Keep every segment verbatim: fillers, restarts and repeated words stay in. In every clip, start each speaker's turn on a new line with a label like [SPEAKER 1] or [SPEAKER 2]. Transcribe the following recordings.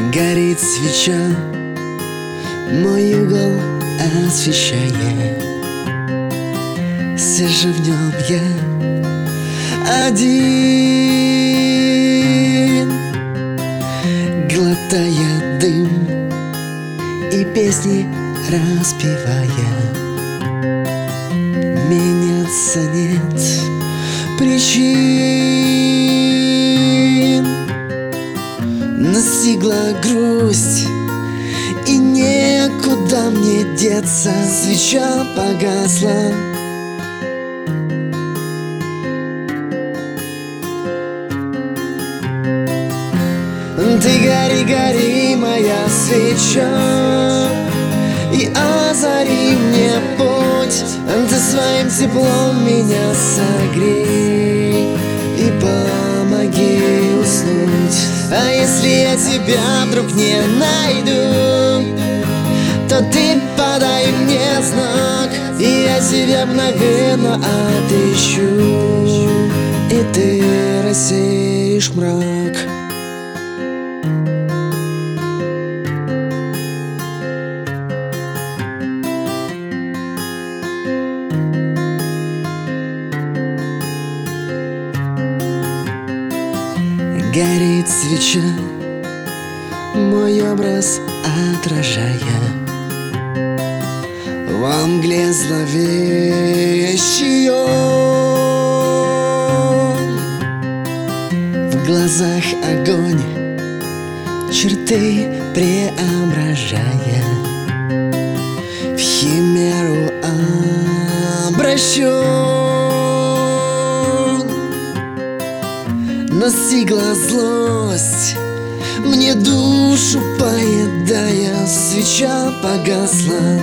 [SPEAKER 1] Горит свеча, мой угол освещая. Сижу в нем я один, глотая дым и песни распевая. Меняться нет причин, настигла грусть, и некуда мне деться. Свеча погасла. Ты гори, гори, моя свеча, и озари мне путь. Ты своим теплом меня согрей и помоги уснуть. А если я тебя вдруг не найду, то ты подай мне знак, и я тебя мгновенно отыщу, и ты рассеешь мрак. Горит свеча, мой образ отражая. Во мгле зловещий он, в глазах огонь, черты преображая. В химеру обращен, настигла злость, мне душу поедая. Свеча погасла.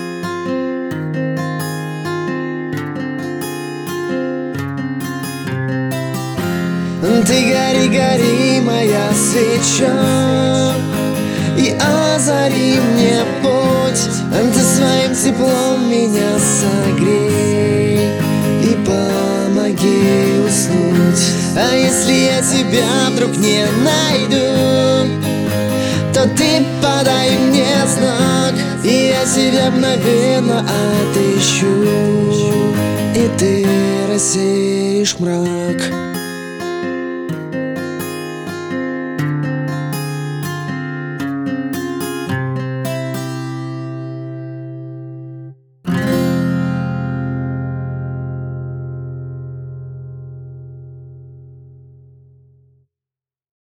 [SPEAKER 1] Ты гори, гори, моя свеча, и озари мне путь. Ты своим теплом меня согрей и помоги уснуть. А если я тебя вдруг не найду, то ты подай мне знак, и я тебя мгновенно отыщу, и ты рассеешь мрак.